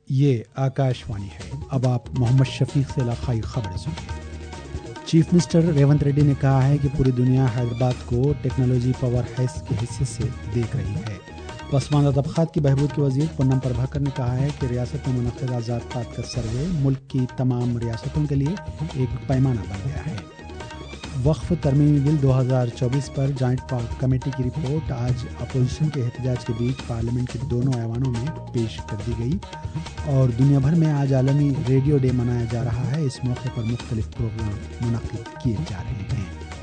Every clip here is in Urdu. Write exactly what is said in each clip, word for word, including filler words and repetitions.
یہ آکاشوانی ہے۔ اب آپ محمد شفیق سے علاقائی خبریں سنیے۔ چیف منسٹر ریونت ریڈی نے کہا ہے کہ پوری دنیا حیدرآباد کو ٹیکنالوجی پاور ہاؤس کی حیثیت سے دیکھ رہی ہے۔ پسماندہ طبقات کی بہبود کے وزیر پونم پربھاکر نے کہا ہے کہ ریاست میں منعقدہ ذات پات کا سروے ملک کی تمام ریاستوں کے لیے ایک پیمانہ بن گیا ہے۔ وقف ترمیمی بل دو ہزار چوبیس پر جوائنٹ کمیٹی کی رپورٹ آج اپوزیشن کے احتجاج کے بیچ پارلیمنٹ کے دونوں ایوانوں میں پیش کر دی گئی اور دنیا بھر میں آج عالمی ریڈیو ڈے منایا جا رہا ہے۔ اس موقع پر مختلف پروگرام منعقد کیے جا رہے ہیں۔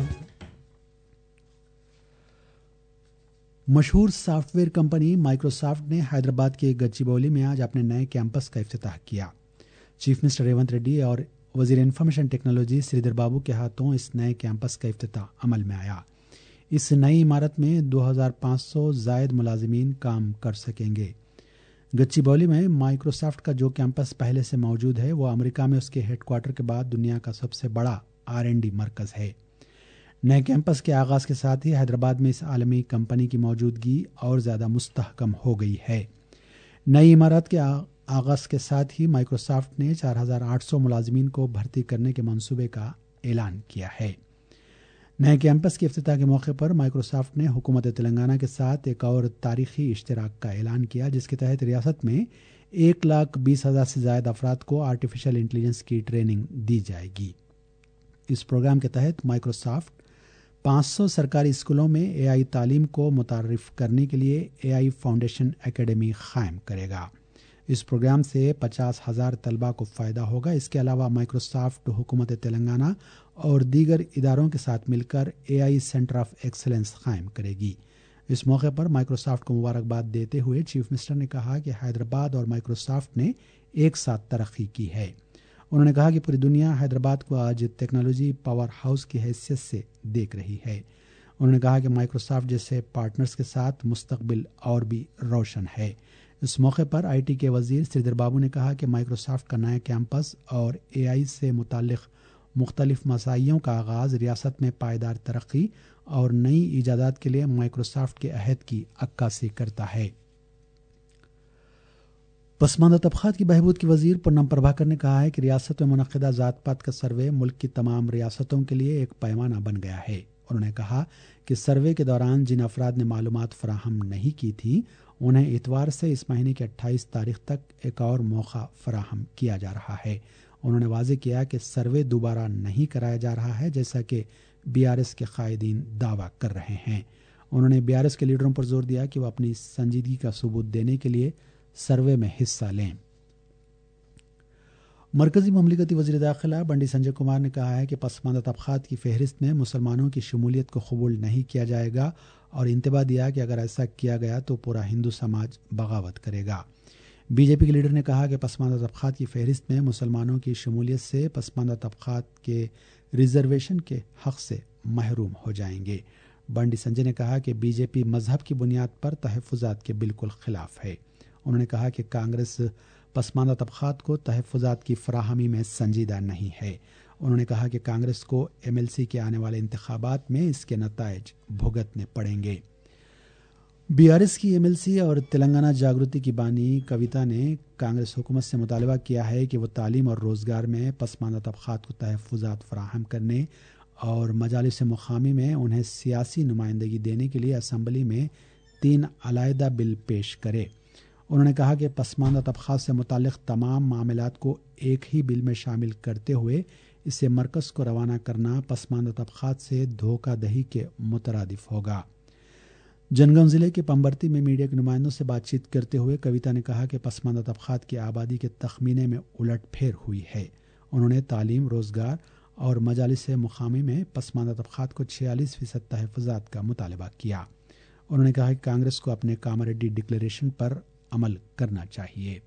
مشہور سافٹ ویئر کمپنی مائیکروسافٹ نے حیدرآباد کے گچی باؤلی میں آج اپنے نئے کیمپس کا افتتاح کیا۔ چیف منسٹر ریونت ریڈی اور وزیر انفارمیشن ٹیکنالوجی سری دھر بابو کے ہاتھوں اس نئے کیمپس کا افتتاح عمل میں آیا۔ اس نئی عمارت میں دو ہزار پانچ سو زائد ملازمین کام کر سکیں گے۔ گچی باؤلی میں مائیکروسافٹ کا جو کیمپس پہلے سے موجود ہے وہ امریکہ میں اس کے ہیڈ کوارٹر کے بعد دنیا کا سب سے بڑا آر اینڈ ڈی مرکز ہے۔ نئے کیمپس کے آغاز کے ساتھ ہی حیدرآباد میں اس عالمی کمپنی کی موجودگی اور زیادہ مستحکم ہو گئی ہے۔ نئی عمارت کے آغاز کے ساتھ ہی مائیکروسافٹ نے چار ہزار آٹھ سو ملازمین کو بھرتی کرنے کے منصوبے کا اعلان کیا ہے۔ نئے کیمپس کے افتتاح کے موقع پر مائیکروسافٹ نے حکومت تلنگانہ کے ساتھ ایک اور تاریخی اشتراک کا اعلان کیا، جس کے تحت ریاست میں ایک لاکھ بیس ہزار سے زائد افراد کو آرٹیفیشل انٹیلیجنس کی ٹریننگ دی جائے گی۔ اس پروگرام کے تحت مائیکروسافٹ پانچ سو سرکاری اسکولوں میں اے آئی تعلیم کو متعارف کرنے کے لیے اے آئی فاؤنڈیشن اکیڈمی قائم کرے گا۔ اس پروگرام سے پچاس ہزار طلباء کو فائدہ ہوگا۔ اس کے علاوہ مائیکروسافٹ حکومت تلنگانہ اور دیگر اداروں کے ساتھ مل کر A I centre of excellence قائم کرے گی۔ اس موقع پر مائیکروسافٹ کو مبارکباد دیتے ہوئے چیف منسٹر نے کہا کہ حیدرآباد اور مائیکروسافٹ نے ایک ساتھ ترقی کی ہے۔ انہوں نے کہا کہ پوری دنیا حیدرآباد کو آج ٹیکنالوجی پاور ہاؤس کی حیثیت سے دیکھ رہی ہے۔ انہوں نے کہا کہ مائیکروسافٹ جیسے پارٹنرز کے ساتھ مستقبل اور بھی روشن ہے۔ اس موقع پر آئی ٹی کے وزیر سری دھر بابو نے کہا کہ مائیکروسافٹ کا نیا کیمپس اور اے آئی سے متعلق مختلف مساعیوں کا آغاز ریاست میں پائیدار ترقی اور نئی ایجادات کے لیے مائیکروسافٹ کے عہد کی عکاسی کرتا ہے۔ پسماندہ طبقات کی بہبود کی وزیر پونم پربھاکر نے کہا ہے کہ ریاست میں منعقدہ ذات پات کا سروے ملک کی تمام ریاستوں کے لیے ایک پیمانہ بن گیا ہے۔ انہوں نے کہا کہ سروے کے دوران جن افراد نے معلومات فراہم نہیں کی تھی انہیں اتوار سے اس مہینے کی اٹھائیس تاریخ تک ایک اور موقع فراہم کیا جا رہا ہے۔ انہوں نے واضح کیا کہ سروے دوبارہ نہیں کرایا جا رہا ہے، جیسا کہ بی آر ایس کے قائدین دعویٰ کر رہے ہیں۔ انہوں نے بی آر ایس کے لیڈروں پر زور دیا کہ وہ اپنی سنجیدگی کا ثبوت دینے کے لیے سروے میں حصہ لیں۔ مرکزی مملکتی وزیر داخلہ بنڈی سنجے کمار نے کہا ہے کہ پسماندہ طبقات کی فہرست میں مسلمانوں کی شمولیت کو قبول نہیں کیا جائے گا اور انتباہ دیا کہ اگر ایسا کیا گیا تو پورا ہندو سماج بغاوت کرے گا۔ بی جے پی کے لیڈر نے کہا کہ پسماندہ طبقات کی فہرست میں مسلمانوں کی شمولیت سے پسماندہ طبقات کے ریزرویشن کے حق سے محروم ہو جائیں گے۔ بنڈی سنجے نے کہا کہ بی جے پی مذہب کی بنیاد پر تحفظات کے بالکل خلاف ہے۔ انہوں نے کہا کہ کانگریس پسماندہ طبقات کو تحفظات کی فراہمی میں سنجیدہ نہیں ہے۔ انہوں نے کہا کہ کانگریس کو ایم ایل سی کے آنے والے انتخابات میں اس کے نتائج بھگتنے پڑیں گے۔ بی آر ایس کی ایم ایل سی اور تلنگانہ جاگرتی کی بانی کویتا نے کانگریس حکومت سے مطالبہ کیا ہے کہ وہ تعلیم اور روزگار میں پسماندہ طبقات کو تحفظات فراہم کرنے اور مجالس مقامی میں انہیں سیاسی نمائندگی دینے کے لیے اسمبلی میں تین علیحدہ بل پیش کرے۔ انہوں نے کہا کہ پسماندہ طبقات سے متعلق تمام معاملات کو ایک ہی بل میں شامل کرتے ہوئے اسے مرکز کو روانہ کرنا پسماندہ طبقات سے دھوکہ دہی کے مترادف ہوگا۔ جنگم ضلع کے پمبرتی میں میڈیا کے نمائندوں سے بات چیت کرتے ہوئے کویتا نے کہا کہ پسماندہ طبقات کی آبادی کے تخمینے میں الٹ پھیر ہوئی ہے۔ انہوں نے تعلیم، روزگار اور مجالس مقامی میں پسماندہ طبقات کو چھیالیس فیصد تحفظات کا مطالبہ کیا۔ انہوں نے کہا کہ کانگریس کو اپنے کامریڈی ڈکلیریشن پر عمل کرنا چاہیے۔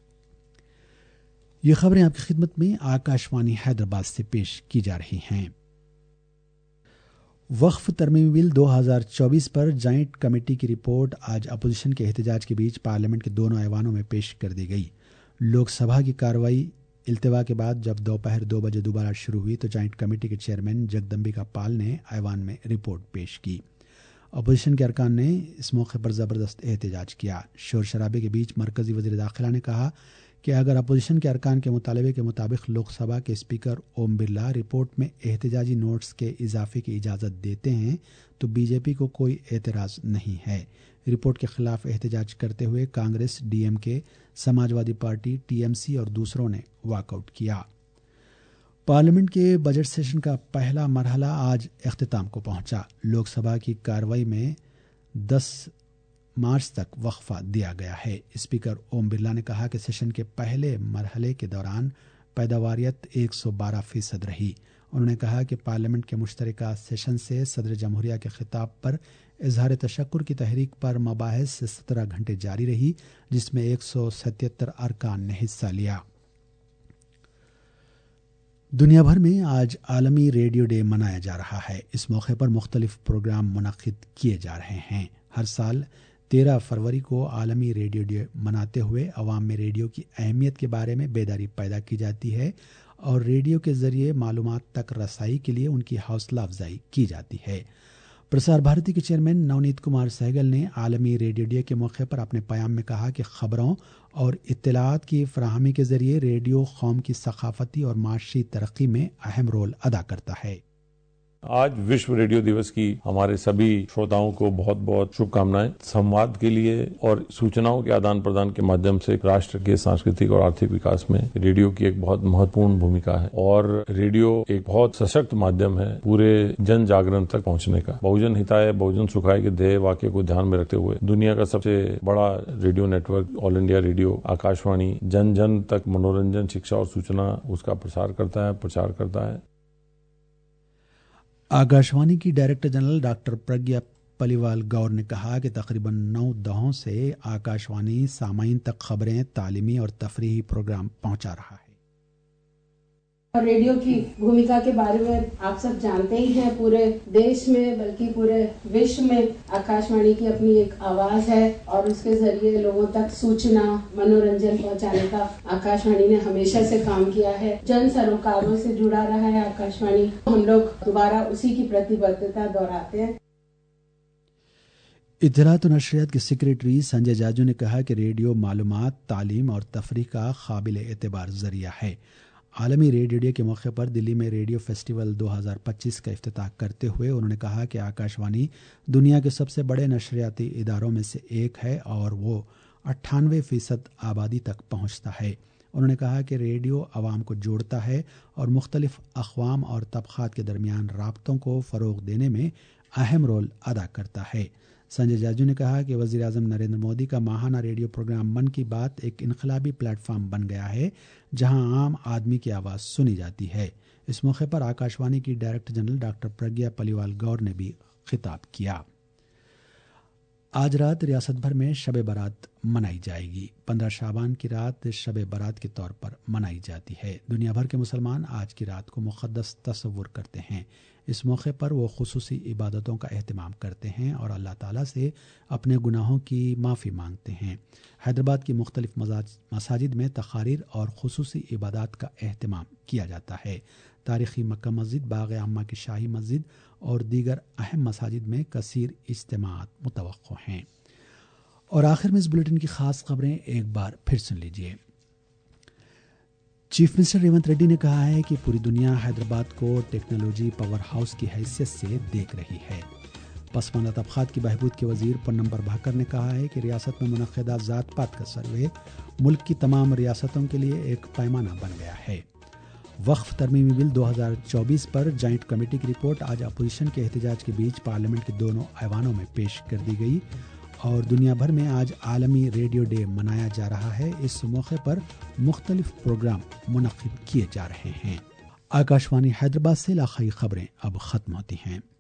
یہ خبریں آپ کی خدمت میں آکاشوانی حیدرآباد سے پیش کی جا رہی ہیں۔ وقف ترمیمی بل دو ہزار چوبیس پر جوائنٹ کمیٹی کی رپورٹ آج اپوزیشن کے احتجاج کے بیچ پارلیمنٹ کے دونوں ایوانوں میں پیش کر دی گئی۔ لوک سبھا کی کارروائی التوا کے بعد جب دوپہر دو بجے دوبارہ شروع ہوئی تو جوائنٹ کمیٹی کے چیئرمین جگدمبکا پال نے ایوان میں رپورٹ پیش کی۔ اپوزیشن کے ارکان نے اس موقع پر زبردست احتجاج کیا۔ شور شرابے کے بیچ مرکزی وزیر داخلہ نے کہا کہ اگر اپوزیشن کے ارکان کے مطالبے کے مطابق لوک سبھا کے اسپیکر اوم برلا رپورٹ میں احتجاجی نوٹس کے اضافے کی اجازت دیتے ہیں تو بی جے پی کو کوئی اعتراض نہیں ہے۔ رپورٹ کے خلاف احتجاج کرتے ہوئے Congress, D M K, Samajwadi party, T M C اور دوسروں نے واک آؤٹ کیا۔ پارلیمنٹ کے بجٹ سیشن کا پہلا مرحلہ آج اختتام کو پہنچا۔ لوک سبھا کی کارروائی میں دس مارچ تک وقفہ دیا گیا ہے۔ اسپیکر اوم برلا نے کہا کہ سیشن کے پہلے مرحلے کے دوران پیداواریت ایک سو بارہ فیصد رہی۔ انہوں نے کہا کہ پارلیمنٹ کے مشترکہ سیشن سے صدر جمہوریہ کے خطاب پر اظہار تشکر کی تحریک پر مباحث سے سترہ گھنٹے جاری رہی، جس میں ایک سو ستہتر ارکان نے حصہ لیا۔ دنیا بھر میں آج عالمی ریڈیو ڈے منایا جا رہا ہے۔ اس موقع پر مختلف پروگرام منعقد کیے جا رہے ہیں۔ ہر سال تیرہ فروری کو عالمی ریڈیو ڈے مناتے ہوئے عوام میں ریڈیو کی اہمیت کے بارے میں بیداری پیدا کی جاتی ہے اور ریڈیو کے ذریعے معلومات تک رسائی کے لیے ان کی حوصلہ افزائی کی جاتی ہے۔ پرسار بھارتی کے چیئرمین نونیت کمار سہگل نے عالمی ریڈیو ڈے کے موقع پر اپنے پیام میں کہا کہ خبروں اور اطلاعات کی فراہمی کے ذریعے ریڈیو قوم کی ثقافتی اور معاشی ترقی میں اہم رول ادا کرتا ہے۔ آج وشو ریڈیو دیوس کی ہمارے سبھی شروتاؤں کو بہت بہت شبھ کامنائیں۔ سمواد کے لیے اور سوچناؤں کے آدان پردان کے مادھیم سے راشٹر کے سانسکرتک اور آرتھک وکاس میں ریڈیو کی ایک بہت مہتوپورن بھومکا ہے اور ریڈیو ایک بہت سشکت مادھیم ہے پورے جن جاگرن تک پہنچنے کا۔ بہوجن ہتائے بہوجن سکھائے کے دھیے واقعے کو دھیان میں رکھتے ہوئے دنیا کا سب سے بڑا radio network All India Radio Akashvani جن جن تک منورنجن، شکشا اور سوچنا اس کا پرسار کرتا ہے پرچار کرتا ہے۔ آکاشوانی کی director general doctor Pragya Paliwal Gaur نے کہا کہ تقریباً نو دہوں سے آکاشوانی سامعین تک خبریں، تعلیمی اور تفریحی پروگرام پہنچا رہا ہے۔ اور ریڈیو کی بھومکا کے بارے میں آپ سب جانتے ہی ہیں، پورے دیش میں بلکہ پورے وشو میں آکاشوانی کی اپنی ایک آواز ہے اور اس کے ذریعے لوگوں تک سوچنا، منورنجن پہنچانے کا آکاشوانی نے ہمیشہ سے کام کیا ہے۔ جن سروکاروں سے جڑا رہا ہے آکاشوانی۔ ہم لوگ دوبارہ اسی کی پرتیبدھتا دہراتے ہیں۔ اطلاعات و نشریات کے سیکریٹری سنجے جاجو نے کہا کہ ریڈیو معلومات، تعلیم اور تفریح کا قابل اعتبار ذریعہ ہے۔ عالمی ریڈیو ڈے کے موقع پر دلی میں ریڈیو فیسٹیول دو ہزار پچیس کا افتتاح کرتے ہوئے انہوں نے کہا کہ آکاشوانی دنیا کے سب سے بڑے نشریاتی اداروں میں سے ایک ہے اور وہ اٹھانوے فیصد آبادی تک پہنچتا ہے۔ انہوں نے کہا کہ ریڈیو عوام کو جوڑتا ہے اور مختلف اقوام اور طبقات کے درمیان رابطوں کو فروغ دینے میں اہم رول ادا کرتا ہے۔ سنجے جاجو نے کہا کہ وزیر اعظم نریندر مودی کا ماہانہ ریڈیو پروگرام من کی بات ایک انقلابی پلیٹ فارم بن گیا ہے جہاں عام آدمی کی آواز سنی جاتی ہے۔ اس موقع پر آکاشوانی کی director general doctor Pragya Paliwal Gaur نے بھی خطاب کیا۔ آج رات ریاست بھر میں شب برات منائی جائے گی۔ پندرہ شعبان کی رات شب برات کے طور پر منائی جاتی ہے۔ دنیا بھر کے مسلمان آج کی رات کو مقدس تصور کرتے ہیں۔ اس موقع پر وہ خصوصی عبادتوں کا اہتمام کرتے ہیں اور اللہ تعالیٰ سے اپنے گناہوں کی معافی مانگتے ہیں۔ حیدرآباد کی مختلف مساجد میں تقاریر اور خصوصی عبادات کا اہتمام کیا جاتا ہے۔ تاریخی مکہ مسجد، باغ عامہ کی شاہی مسجد اور دیگر اہم مساجد میں کثیر اجتماعات متوقع ہیں۔ اور آخر میں اس بلیٹن کی خاص خبریں ایک بار پھر سن لیجیے۔ چیف منسٹر ریونت ریڈی نے کہا ہے کہ پوری دنیا حیدرآباد کو ٹیکنالوجی پاور ہاؤس کی حیثیت سے دیکھ رہی ہے۔ پسماندہ طبقات کی بہبود کے وزیر پونم پربھاکر نے کہا ہے کہ ریاست میں منعقدہ ذات پات کا سروے ملک کی تمام ریاستوں کے لیے ایک پیمانہ بن گیا ہے۔ وقف ترمیمی بل دو ہزار چوبیس پر جوائنٹ کمیٹی کی رپورٹ آج اپوزیشن کے احتجاج کے بیچ پارلیمنٹ کے دونوں ایوانوں میں پیش کر دی گئی۔ اور دنیا بھر میں آج عالمی ریڈیو ڈے منایا جا رہا ہے۔ اس موقع پر مختلف پروگرام منعقد کیے جا رہے ہیں۔ آکاشوانی حیدرآباد سے علاقائی خبریں اب ختم ہوتی ہیں۔